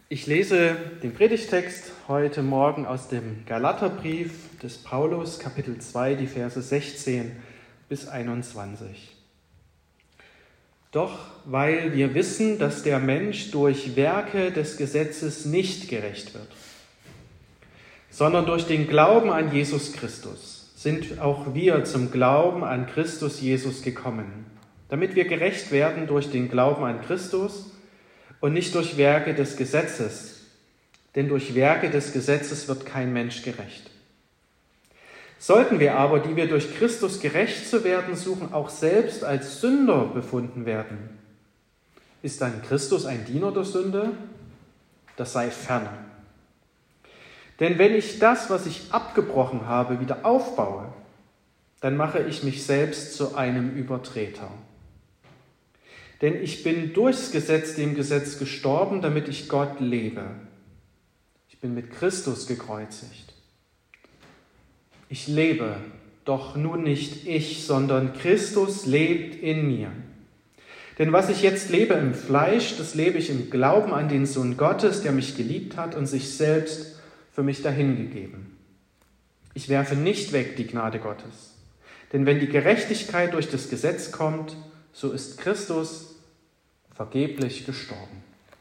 Ich lese den Predigtext heute Morgen aus dem Galaterbrief des Paulus, Kapitel 2, die Verse 16 bis 21. Doch weil wir wissen, dass der Mensch durch Werke des Gesetzes nicht gerecht wird, sondern durch den Glauben an Jesus Christus, sind auch wir zum Glauben an Christus Jesus gekommen, damit wir gerecht werden durch den Glauben an Christus und nicht durch Werke des Gesetzes, denn durch Werke des Gesetzes wird kein Mensch gerecht. Sollten wir aber, die wir durch Christus gerecht zu werden suchen, auch selbst als Sünder befunden werden, ist dann Christus ein Diener der Sünde? Das sei ferne. Denn wenn ich das, was ich abgebrochen habe, wieder aufbaue, dann mache ich mich selbst zu einem Übertreter. Denn ich bin durchs Gesetz dem Gesetz gestorben, damit ich Gott lebe. Ich bin mit Christus gekreuzigt. Ich lebe, doch nun nicht ich, sondern Christus lebt in mir. Denn was ich jetzt lebe im Fleisch, das lebe ich im Glauben an den Sohn Gottes, der mich geliebt hat und sich selbst für mich dahingegeben. Ich werfe nicht weg die Gnade Gottes. Denn wenn die Gerechtigkeit durch das Gesetz kommt, so ist Christus vergeblich gestorben.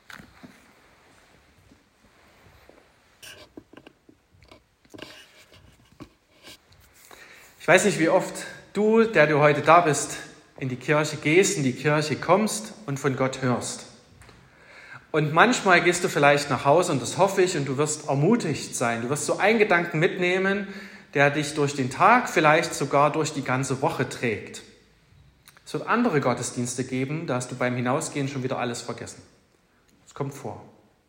Ich weiß nicht, wie oft du, der du heute da bist, in die Kirche gehst, in die Kirche kommst und von Gott hörst. Und manchmal gehst du vielleicht nach Hause, und das hoffe ich, und du wirst ermutigt sein. Du wirst so einen Gedanken mitnehmen, der dich durch den Tag, vielleicht sogar durch die ganze Woche trägt. Es wird andere Gottesdienste geben, da hast du beim Hinausgehen schon wieder alles vergessen. Das kommt vor.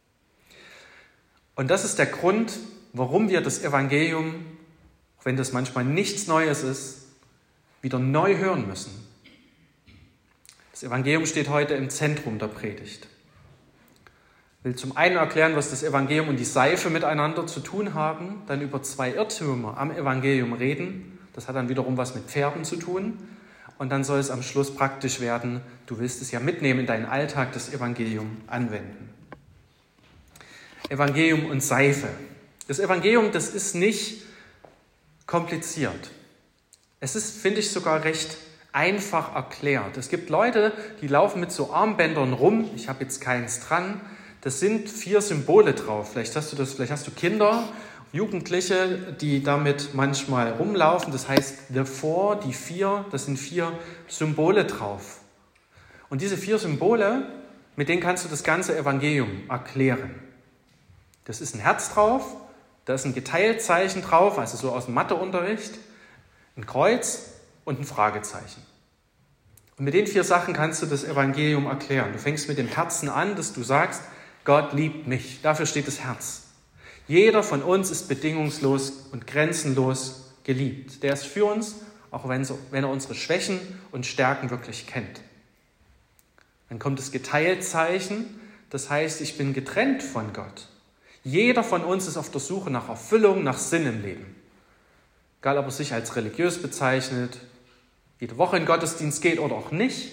Und das ist der Grund, warum wir das Evangelium, auch wenn das manchmal nichts Neues ist, wieder neu hören müssen. Das Evangelium steht heute im Zentrum der Predigt. Ich will zum einen erklären, was das Evangelium und die Seife miteinander zu tun haben, dann über zwei Irrtümer am Evangelium reden. Das hat dann wiederum was mit Pferden zu tun. Und dann soll es am Schluss praktisch werden. Du willst es ja mitnehmen in deinen Alltag, das Evangelium anwenden. Evangelium und Seife. Das Evangelium, das ist nicht kompliziert. Es ist, finde ich, sogar recht einfach erklärt. Es gibt Leute, die laufen mit so Armbändern rum. Ich habe jetzt keins dran. Das sind 4 Symbole drauf. Vielleicht hast du Kinder, Jugendliche, die damit manchmal rumlaufen. Das heißt, the 4, die 4, das sind 4 Symbole drauf. Und diese 4 Symbole, mit denen kannst du das ganze Evangelium erklären. Das ist ein Herz drauf, da ist ein Geteiltzeichen drauf, also so aus dem Matheunterricht, ein Kreuz und ein Fragezeichen. Und mit den 4 Sachen kannst du das Evangelium erklären. Du fängst mit dem Herzen an, dass du sagst, Gott liebt mich. Dafür steht das Herz. Jeder von uns ist bedingungslos und grenzenlos geliebt. Der ist für uns, auch wenn er unsere Schwächen und Stärken wirklich kennt. Dann kommt das Geteiltzeichen, das heißt, ich bin getrennt von Gott. Jeder von uns ist auf der Suche nach Erfüllung, nach Sinn im Leben. Egal, ob er sich als religiös bezeichnet, jede Woche in den Gottesdienst geht oder auch nicht.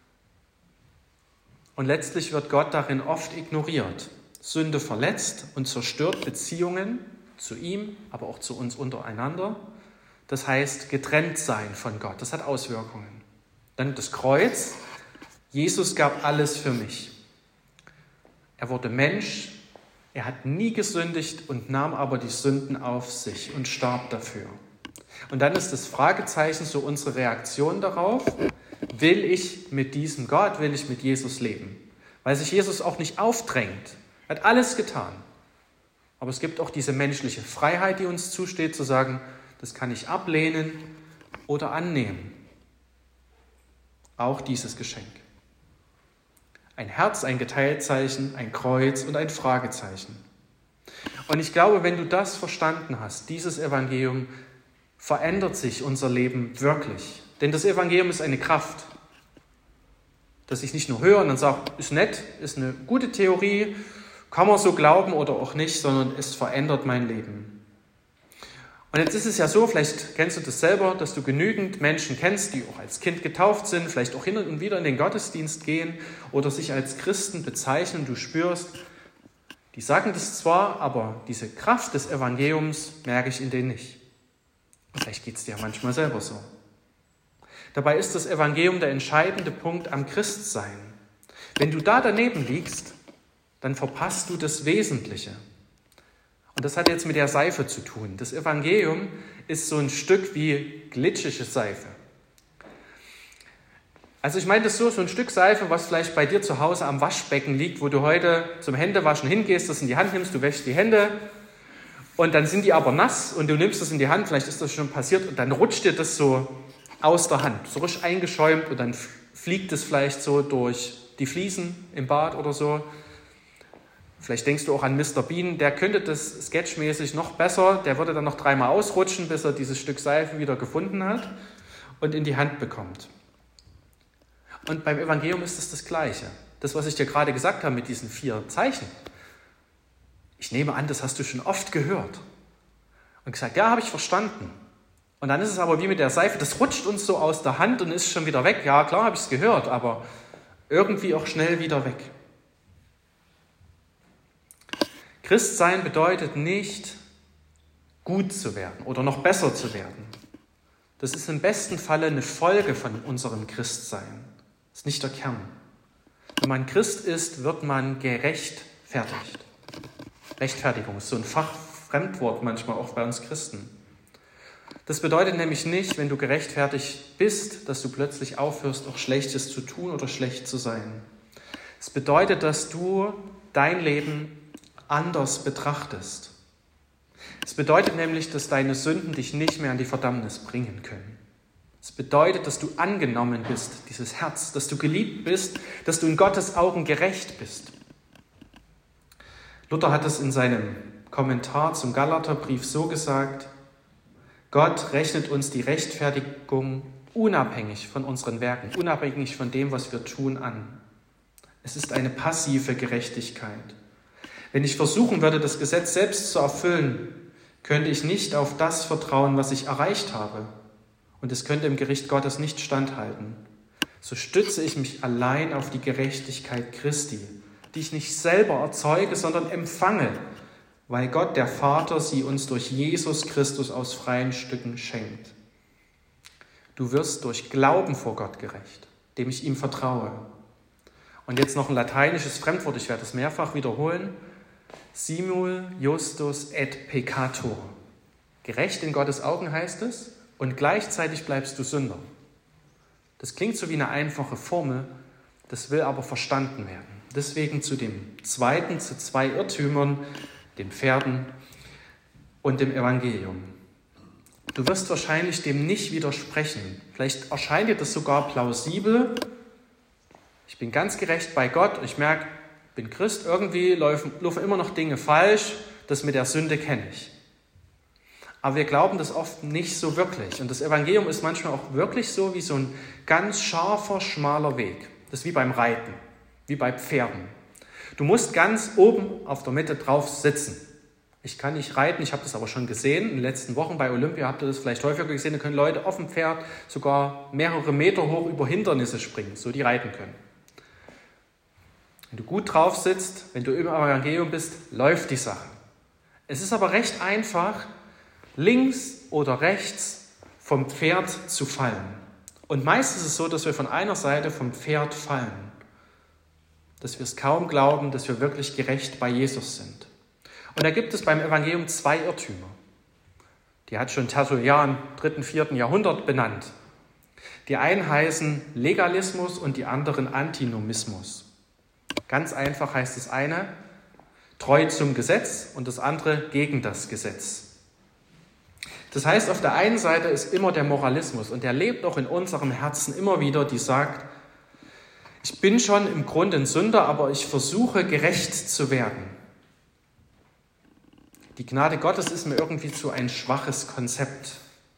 Und letztlich wird Gott darin oft ignoriert. Sünde verletzt und zerstört Beziehungen zu ihm, aber auch zu uns untereinander. Das heißt, getrennt sein von Gott. Das hat Auswirkungen. Dann das Kreuz. Jesus gab alles für mich. Er wurde Mensch. Er hat nie gesündigt und nahm aber die Sünden auf sich und starb dafür. Und dann ist das Fragezeichen so unsere Reaktion darauf. Will ich mit diesem Gott, will ich mit Jesus leben? Weil sich Jesus auch nicht aufdrängt. Er hat alles getan. Aber es gibt auch diese menschliche Freiheit, die uns zusteht, zu sagen, das kann ich ablehnen oder annehmen. Auch dieses Geschenk. Ein Herz, ein Geteiltzeichen, ein Kreuz und ein Fragezeichen. Und ich glaube, wenn du das verstanden hast, dieses Evangelium, verändert sich unser Leben wirklich. Denn das Evangelium ist eine Kraft. Dass ich nicht nur höre und dann sage, ist nett, ist eine gute Theorie, kann man so glauben oder auch nicht, sondern es verändert mein Leben. Und jetzt ist es ja so, vielleicht kennst du das selber, dass du genügend Menschen kennst, die auch als Kind getauft sind, vielleicht auch hin und wieder in den Gottesdienst gehen oder sich als Christen bezeichnen. Du spürst, Die sagen das zwar, aber diese Kraft des Evangeliums merke ich in denen nicht. Vielleicht geht es dir manchmal selber so. Dabei ist das Evangelium der entscheidende Punkt am Christsein. Wenn du da daneben liegst, dann verpasst du das Wesentliche. Und das hat jetzt mit der Seife zu tun. Das Evangelium ist so ein Stück wie glitschige Seife. Also ich meine das so ein Stück Seife, was vielleicht bei dir zu Hause am Waschbecken liegt, wo du heute zum Händewaschen hingehst, das in die Hand nimmst, du wäschst die Hände und dann sind die aber nass und du nimmst das in die Hand, vielleicht ist das schon passiert und dann rutscht dir das so aus der Hand, so richtig eingeschäumt und dann fliegt es vielleicht so durch die Fliesen im Bad oder so. Vielleicht denkst du auch an Mr. Bean, der könnte das sketchmäßig noch besser, der würde dann noch 3-mal ausrutschen, bis er dieses Stück Seife wieder gefunden hat und in die Hand bekommt. Und beim Evangelium ist es das Gleiche. Das, was ich dir gerade gesagt habe mit diesen 4 Zeichen. Ich nehme an, das hast du schon oft gehört. Und gesagt, ja, habe ich verstanden. Und dann ist es aber wie mit der Seife, das rutscht uns so aus der Hand und ist schon wieder weg. Ja, klar habe ich es gehört, aber irgendwie auch schnell wieder weg. Christsein bedeutet nicht, gut zu werden oder noch besser zu werden. Das ist im besten Falle eine Folge von unserem Christsein. Das ist nicht der Kern. Wenn man Christ ist, wird man gerechtfertigt. Rechtfertigung ist so ein Fachfremdwort manchmal auch bei uns Christen. Das bedeutet nämlich nicht, wenn du gerechtfertigt bist, dass du plötzlich aufhörst, auch Schlechtes zu tun oder schlecht zu sein. Es bedeutet, dass du dein Leben anders betrachtest. Es bedeutet nämlich, dass deine Sünden dich nicht mehr an die Verdammnis bringen können. Es bedeutet, dass du angenommen bist, dieses Herz, dass du geliebt bist, dass du in Gottes Augen gerecht bist. Luther hat es in seinem Kommentar zum Galaterbrief so gesagt: Gott rechnet uns die Rechtfertigung unabhängig von unseren Werken, unabhängig von dem, was wir tun, an. Es ist eine passive Gerechtigkeit. Wenn ich versuchen würde, das Gesetz selbst zu erfüllen, könnte ich nicht auf das vertrauen, was ich erreicht habe. Und es könnte im Gericht Gottes nicht standhalten. So stütze ich mich allein auf die Gerechtigkeit Christi, die ich nicht selber erzeuge, sondern empfange, weil Gott, der Vater, sie uns durch Jesus Christus aus freien Stücken schenkt. Du wirst durch Glauben vor Gott gerecht, dem ich ihm vertraue. Und jetzt noch ein lateinisches Fremdwort, ich werde es mehrfach wiederholen. Simul justus et peccator. Gerecht in Gottes Augen heißt es, und gleichzeitig bleibst du Sünder. Das klingt so wie eine einfache Formel, das will aber verstanden werden. Deswegen zu zwei Irrtümern, den Pferden und dem Evangelium. Du wirst wahrscheinlich dem nicht widersprechen. Vielleicht erscheint dir das sogar plausibel. Ich bin ganz gerecht bei Gott. Ich merke, ich bin Christ, irgendwie laufen immer noch Dinge falsch. Das mit der Sünde kenne ich. Aber wir glauben das oft nicht so wirklich. Und das Evangelium ist manchmal auch wirklich so wie so ein ganz scharfer, schmaler Weg. Das ist wie beim Reiten, wie bei Pferden. Du musst ganz oben auf der Mitte drauf sitzen. Ich kann nicht reiten, ich habe das aber schon gesehen. In den letzten Wochen bei Olympia habt ihr das vielleicht häufiger gesehen. Da können Leute auf dem Pferd sogar mehrere Meter hoch über Hindernisse springen, so die reiten können. Wenn du gut drauf sitzt, wenn du im Evangelium bist, läuft die Sache. Es ist aber recht einfach, links oder rechts vom Pferd zu fallen. Und meist ist es so, dass wir von einer Seite vom Pferd fallen. Dass wir es kaum glauben, dass wir wirklich gerecht bei Jesus sind. Und da gibt es beim Evangelium 2 Irrtümer. Die hat schon Tertullian im 3., 4. Jahrhundert benannt. Die einen heißen Legalismus und die anderen Antinomismus. Ganz einfach heißt das eine treu zum Gesetz und das andere gegen das Gesetz. Das heißt, auf der einen Seite ist immer der Moralismus und der lebt auch in unserem Herzen immer wieder, die sagt, ich bin schon im Grunde ein Sünder, aber ich versuche gerecht zu werden. Die Gnade Gottes ist mir irgendwie zu ein schwaches Konzept.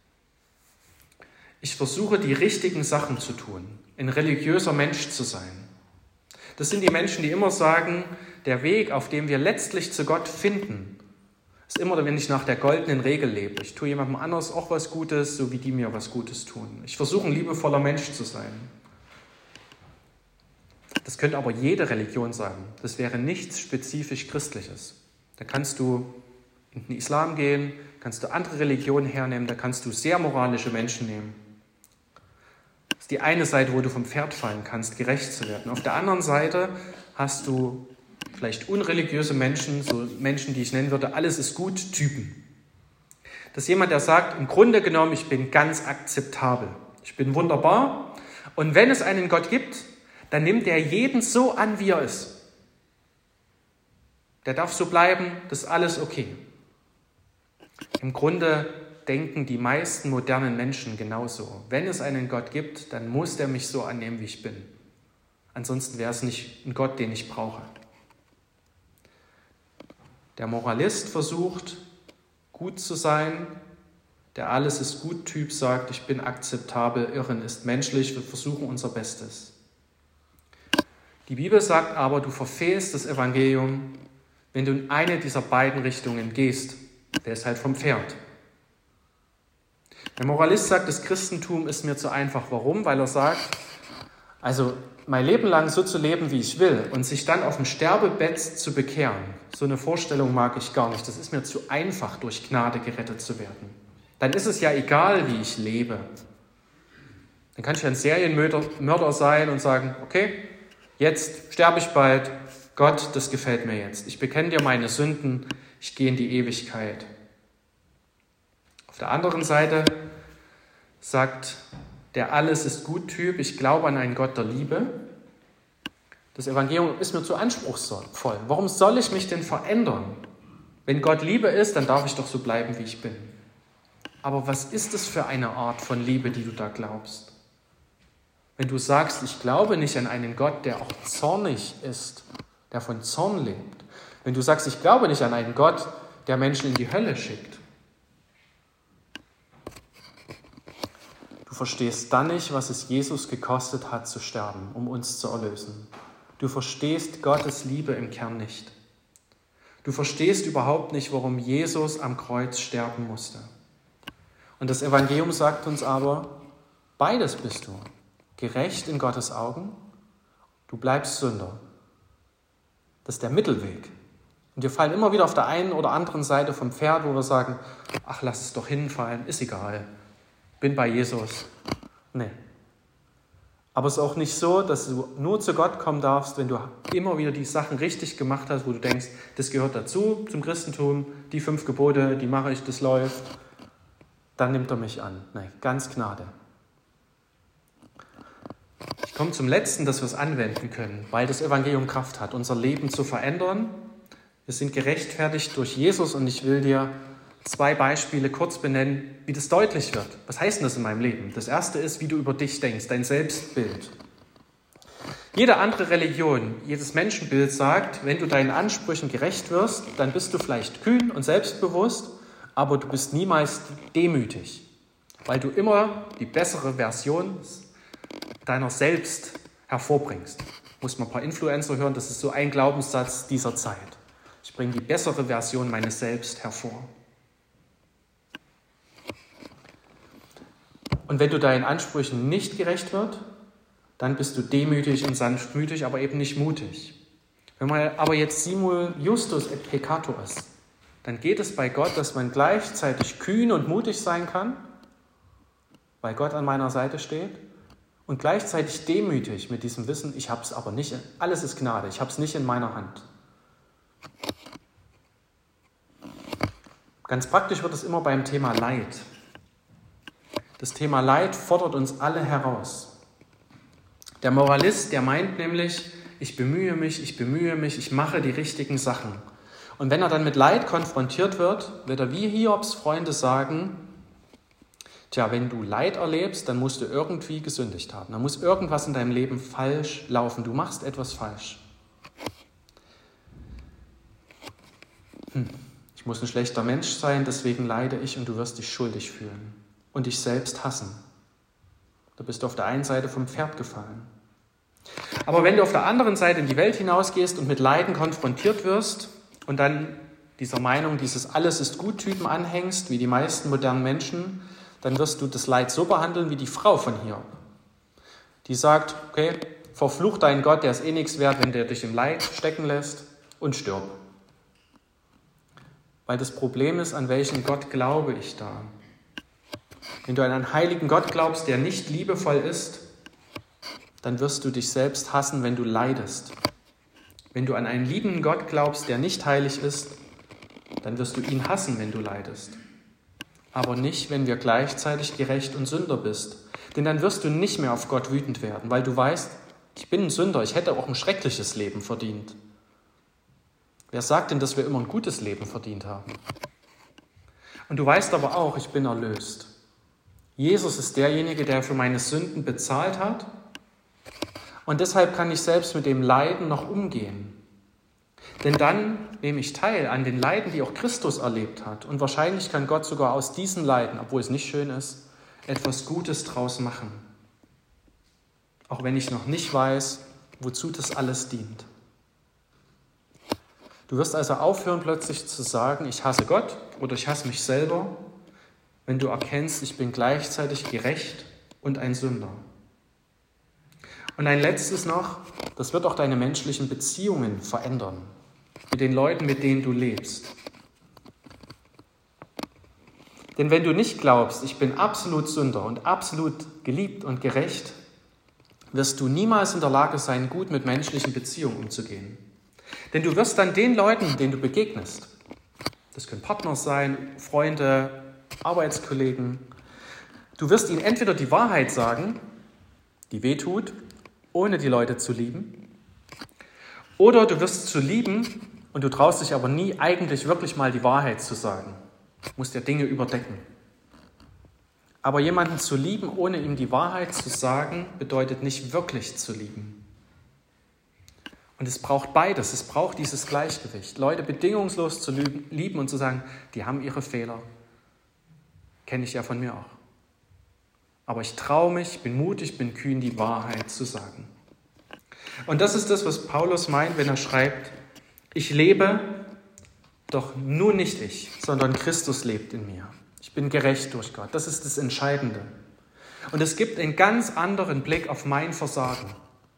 Ich versuche, die richtigen Sachen zu tun, ein religiöser Mensch zu sein. Das sind die Menschen, die immer sagen, der Weg, auf dem wir letztlich zu Gott finden, ist immer, wenn ich nach der goldenen Regel lebe. Ich tue jemandem anders auch was Gutes, so wie die mir was Gutes tun. Ich versuche, ein liebevoller Mensch zu sein. Das könnte aber jede Religion sagen. Das wäre nichts spezifisch Christliches. Da kannst du in den Islam gehen, kannst du andere Religionen hernehmen, da kannst du sehr moralische Menschen nehmen. Das ist die eine Seite, wo du vom Pferd fallen kannst, gerecht zu werden. Auf der anderen Seite hast du vielleicht unreligiöse Menschen, so Menschen, die ich nennen würde, alles ist gut, Typen. Das ist jemand, der sagt, im Grunde genommen, ich bin ganz akzeptabel. Ich bin wunderbar. Und wenn es einen Gott gibt, dann nimmt er jeden so an, wie er ist. Der darf so bleiben, das ist alles okay. Im Grunde denken die meisten modernen Menschen genauso. Wenn es einen Gott gibt, dann muss der mich so annehmen, wie ich bin. Ansonsten wäre es nicht ein Gott, den ich brauche. Der Moralist versucht, gut zu sein. Der Alles ist gut Typ sagt, ich bin akzeptabel, Irren ist menschlich, wir versuchen unser Bestes. Die Bibel sagt aber, du verfehlst das Evangelium, wenn du in eine dieser beiden Richtungen gehst. Der ist halt vom Pferd. Der Moralist sagt, das Christentum ist mir zu einfach. Warum? Weil er sagt, also mein Leben lang so zu leben, wie ich will und sich dann auf dem Sterbebett zu bekehren, so eine Vorstellung mag ich gar nicht. Das ist mir zu einfach, durch Gnade gerettet zu werden. Dann ist es ja egal, wie ich lebe. Dann kann ich ein Serienmörder sein und sagen, okay, jetzt sterbe ich bald, Gott, das gefällt mir jetzt. Ich bekenne dir meine Sünden, ich gehe in die Ewigkeit. Auf der anderen Seite sagt der Alles ist gut Typ, ich glaube an einen Gott der Liebe. Das Evangelium ist mir zu anspruchsvoll. Warum soll ich mich denn verändern? Wenn Gott Liebe ist, dann darf ich doch so bleiben, wie ich bin. Aber was ist es für eine Art von Liebe, die du da glaubst? Wenn du sagst, ich glaube nicht an einen Gott, der auch zornig ist, der von Zorn lebt. Wenn du sagst, ich glaube nicht an einen Gott, der Menschen in die Hölle schickt. Du verstehst dann nicht, was es Jesus gekostet hat, zu sterben, um uns zu erlösen. Du verstehst Gottes Liebe im Kern nicht. Du verstehst überhaupt nicht, warum Jesus am Kreuz sterben musste. Und das Evangelium sagt uns aber, beides bist du. Gerecht in Gottes Augen, du bleibst Sünder. Das ist der Mittelweg. Und wir fallen immer wieder auf der einen oder anderen Seite vom Pferd, wo wir sagen, ach, lass es doch hinfallen, ist egal. Bin bei Jesus. Nee. Aber es ist auch nicht so, dass du nur zu Gott kommen darfst, wenn du immer wieder die Sachen richtig gemacht hast, wo du denkst, das gehört dazu, zum Christentum, die 5 Gebote, die mache ich, das läuft. Dann nimmt er mich an. Nein, ganz Gnade. Ich komme zum Letzten, dass wir es anwenden können, weil das Evangelium Kraft hat, unser Leben zu verändern. Wir sind gerechtfertigt durch Jesus und ich will dir 2 Beispiele kurz benennen, wie das deutlich wird. Was heißt denn das in meinem Leben? Das erste ist, wie du über dich denkst, dein Selbstbild. Jede andere Religion, jedes Menschenbild sagt, wenn du deinen Ansprüchen gerecht wirst, dann bist du vielleicht kühn und selbstbewusst, aber du bist niemals demütig, weil du immer die bessere Version deiner selbst hervorbringst. Muss man ein paar Influencer hören, das ist so ein Glaubenssatz dieser Zeit. Ich bringe die bessere Version meines Selbst hervor. Und wenn du deinen Ansprüchen nicht gerecht wird, dann bist du demütig und sanftmütig, aber eben nicht mutig. Wenn man aber jetzt simul justus et peccator ist, dann geht es bei Gott, dass man gleichzeitig kühn und mutig sein kann, weil Gott an meiner Seite steht, und gleichzeitig demütig mit diesem Wissen, ich habe es aber nicht, alles ist Gnade, ich habe es nicht in meiner Hand. Ganz praktisch wird es immer beim Thema Leid. Das Thema Leid fordert uns alle heraus. Der Moralist, der meint nämlich, ich bemühe mich, ich mache die richtigen Sachen. Und wenn er dann mit Leid konfrontiert wird er wie Hiobs Freunde sagen, tja, wenn du Leid erlebst, dann musst du irgendwie gesündigt haben. Dann muss irgendwas in deinem Leben falsch laufen. Du machst etwas falsch. Ich muss ein schlechter Mensch sein, deswegen leide ich und du wirst dich schuldig fühlen und dich selbst hassen. Da bist du auf der einen Seite vom Pferd gefallen. Aber wenn du auf der anderen Seite in die Welt hinausgehst und mit Leiden konfrontiert wirst und dann dieser Meinung, dieses Alles ist gut Typen anhängst, wie die meisten modernen Menschen, dann wirst du das Leid so behandeln wie die Frau von Hiob. Die sagt, okay, verfluch deinen Gott, der ist eh nichts wert, wenn der dich im Leid stecken lässt, und stirb. Weil das Problem ist, an welchen Gott glaube ich da? Wenn du an einen heiligen Gott glaubst, der nicht liebevoll ist, dann wirst du dich selbst hassen, wenn du leidest. Wenn du an einen liebenden Gott glaubst, der nicht heilig ist, dann wirst du ihn hassen, wenn du leidest. Aber nicht, wenn wir gleichzeitig gerecht und Sünder bist. Denn dann wirst du nicht mehr auf Gott wütend werden, weil du weißt, ich bin ein Sünder, ich hätte auch ein schreckliches Leben verdient. Wer sagt denn, dass wir immer ein gutes Leben verdient haben? Und du weißt aber auch, ich bin erlöst. Jesus ist derjenige, der für meine Sünden bezahlt hat. Und deshalb kann ich selbst mit dem Leiden noch umgehen. Denn dann nehme ich teil an den Leiden, die auch Christus erlebt hat. Und wahrscheinlich kann Gott sogar aus diesen Leiden, obwohl es nicht schön ist, etwas Gutes draus machen. Auch wenn ich noch nicht weiß, wozu das alles dient. Du wirst also aufhören, plötzlich zu sagen, ich hasse Gott oder ich hasse mich selber, wenn du erkennst, ich bin gleichzeitig gerecht und ein Sünder. Und ein letztes noch, das wird auch deine menschlichen Beziehungen verändern, mit den Leuten, mit denen du lebst. Denn wenn du nicht glaubst, ich bin absolut Sünder und absolut geliebt und gerecht, wirst du niemals in der Lage sein, gut mit menschlichen Beziehungen umzugehen. Denn du wirst dann den Leuten, denen du begegnest, das können Partner sein, Freunde, Arbeitskollegen, du wirst ihnen entweder die Wahrheit sagen, die wehtut, ohne die Leute zu lieben, oder du wirst zu lieben und du traust dich aber nie eigentlich wirklich mal die Wahrheit zu sagen. Du musst ja Dinge überdecken. Aber jemanden zu lieben, ohne ihm die Wahrheit zu sagen, bedeutet nicht wirklich zu lieben. Und es braucht beides, es braucht dieses Gleichgewicht. Leute bedingungslos zu lieben und zu sagen, die haben ihre Fehler. Kenne ich ja von mir auch. Aber ich traue mich, bin mutig, bin kühn, die Wahrheit zu sagen. Und das ist das, was Paulus meint, wenn er schreibt, ich lebe, doch nur nicht ich, sondern Christus lebt in mir. Ich bin gerecht durch Gott. Das ist das Entscheidende. Und es gibt einen ganz anderen Blick auf mein Versagen.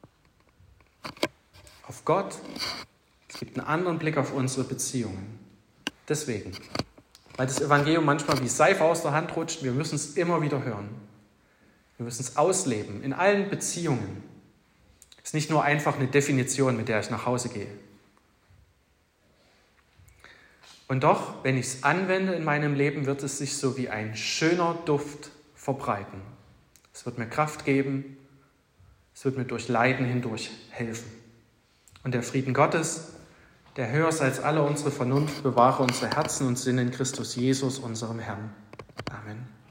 Auf Gott. Es gibt einen anderen Blick auf unsere Beziehungen. Deswegen. Weil das Evangelium manchmal wie Seife aus der Hand rutscht, wir müssen es immer wieder hören. Wir müssen es ausleben, in allen Beziehungen. Es ist nicht nur einfach eine Definition, mit der ich nach Hause gehe. Und doch, wenn ich es anwende in meinem Leben, wird es sich so wie ein schöner Duft verbreiten. Es wird mir Kraft geben, es wird mir durch Leiden hindurch helfen. Und der Frieden Gottes, der höher ist als alle unsere Vernunft, bewahre unsere Herzen und Sinne in Christus Jesus, unserem Herrn. Amen.